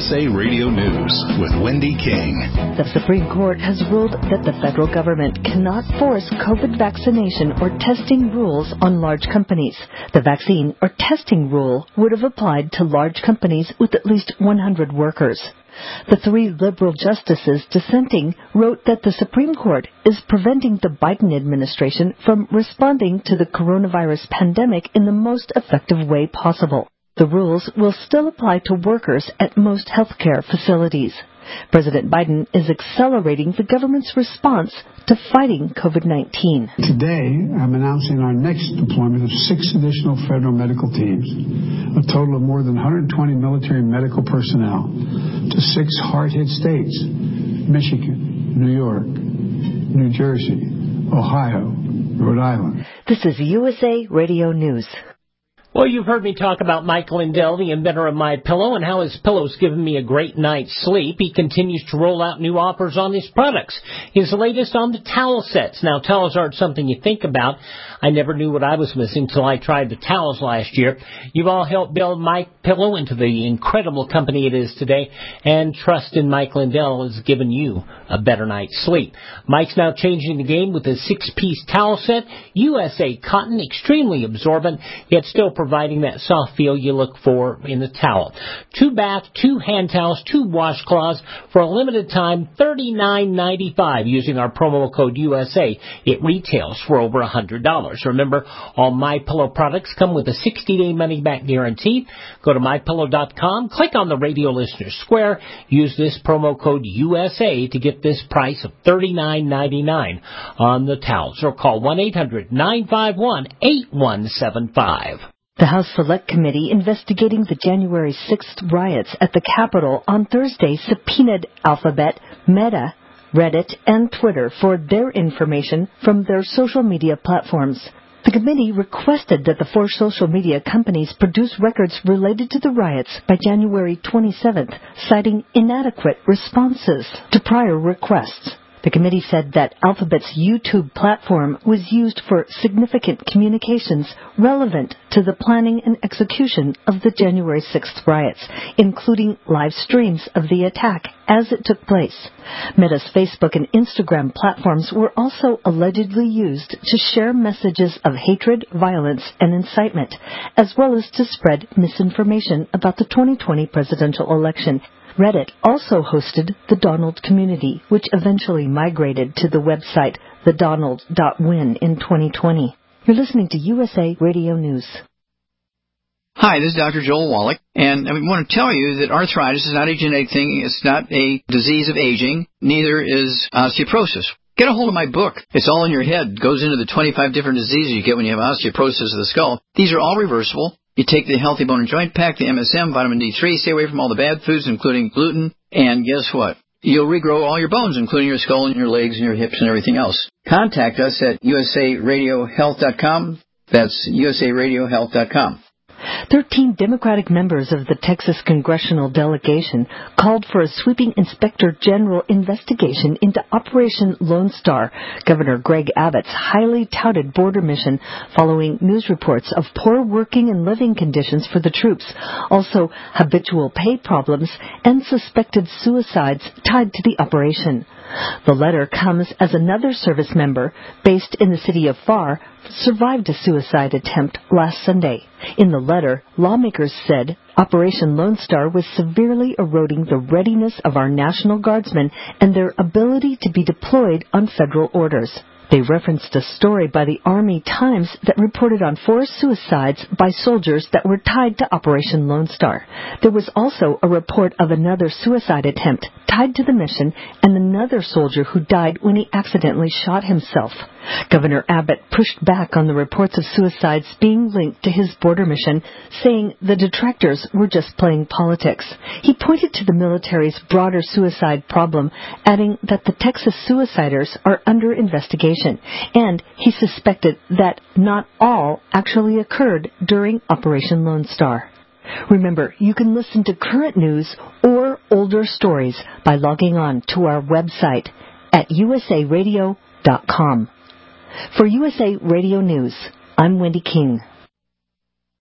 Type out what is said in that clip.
USA Radio News with Wendy King. The Supreme Court has ruled that the federal government cannot force COVID vaccination or testing rules on large companies. The vaccine or testing rule would have applied to large companies with at least 100 workers. The three liberal justices dissenting wrote that the Supreme Court is preventing the Biden administration from responding to the coronavirus pandemic in the most effective way possible. The rules will still apply to workers at most healthcare facilities. President Biden is accelerating the government's response to fighting COVID-19. Today, I'm announcing our next deployment of 6 additional federal medical teams, a total of more than 120 military medical personnel, to 6 hard-hit states: Michigan, New York, New Jersey, Ohio, Rhode Island. This is USA Radio News. Well, you've heard me talk about Mike Lindell, the inventor of MyPillow, and how his pillow's given me a great night's sleep. He continues to roll out new offers on his products. His latest on the towel sets. Now, towels aren't something you think about. I never knew what I was missing till I tried the towels last year. You've all helped build MyPillow into the incredible company it is today, and trust in Mike Lindell has given you a better night's sleep. Mike's now changing the game with a 6-piece towel set, USA cotton, extremely absorbent, yet still providing that soft feel you look for in the towel. 2 bath, 2 hand towels, 2 washcloths for a limited time, $39.95 using our promo code USA. It retails for over $100. Remember, all MyPillow products come with a 60-day money-back guarantee. Go to MyPillow.com, click on the radio listener square, use this promo code USA to get this price of $39.99 on the towels, or call 1-800-951-8175. The House Select Committee investigating the January 6th riots at the Capitol on Thursday subpoenaed Alphabet, Meta, Reddit, and Twitter for their information from their social media platforms. The committee requested that the 4 social media companies produce records related to the riots by January 27th, citing inadequate responses to prior requests. The committee said that Alphabet's YouTube platform was used for significant communications relevant to the planning and execution of the January 6th riots, including live streams of the attack as it took place. Meta's Facebook and Instagram platforms were also allegedly used to share messages of hatred, violence, and incitement, as well as to spread misinformation about the 2020 presidential election. Reddit also hosted the Donald community, which eventually migrated to the website thedonald.win in 2020. You're listening to USA Radio News. Hi, this is Dr. Joel Wallach, and I want to tell you that arthritis is not a genetic thing. It's not a disease of aging. Neither is osteoporosis. Get a hold of my book. It's all in your head. It goes into the 25 different diseases you get when you have osteoporosis of the skull. These are all reversible. You take the Healthy Bone and Joint Pack, the MSM, vitamin D3, stay away from all the bad foods, including gluten, and guess what? You'll regrow all your bones, including your skull and your legs and your hips and everything else. Contact us at usaradiohealth.com. That's usaradiohealth.com. 13 Democratic members of the Texas congressional delegation called for a sweeping inspector general investigation into Operation Lone Star, Governor Greg Abbott's highly touted border mission, following news reports of poor working and living conditions for the troops, also habitual pay problems, and suspected suicides tied to the operation. The letter comes as another service member, based in the city of Pharr, survived a suicide attempt last Sunday. In the letter, lawmakers said Operation Lone Star was severely eroding the readiness of our National Guardsmen and their ability to be deployed on federal orders. They referenced a story by the Army Times that reported on 4 suicides by soldiers that were tied to Operation Lone Star. There was also a report of another suicide attempt tied to the mission and another soldier who died when he accidentally shot himself. Governor Abbott pushed back on the reports of suicides being linked to his border mission, saying the detractors were just playing politics. He pointed to the military's broader suicide problem, adding that the Texas suiciders are under investigation, and he suspected that not all actually occurred during Operation Lone Star. Remember, you can listen to current news or older stories by logging on to our website at usaradio.com. For USA Radio News, I'm Wendy King.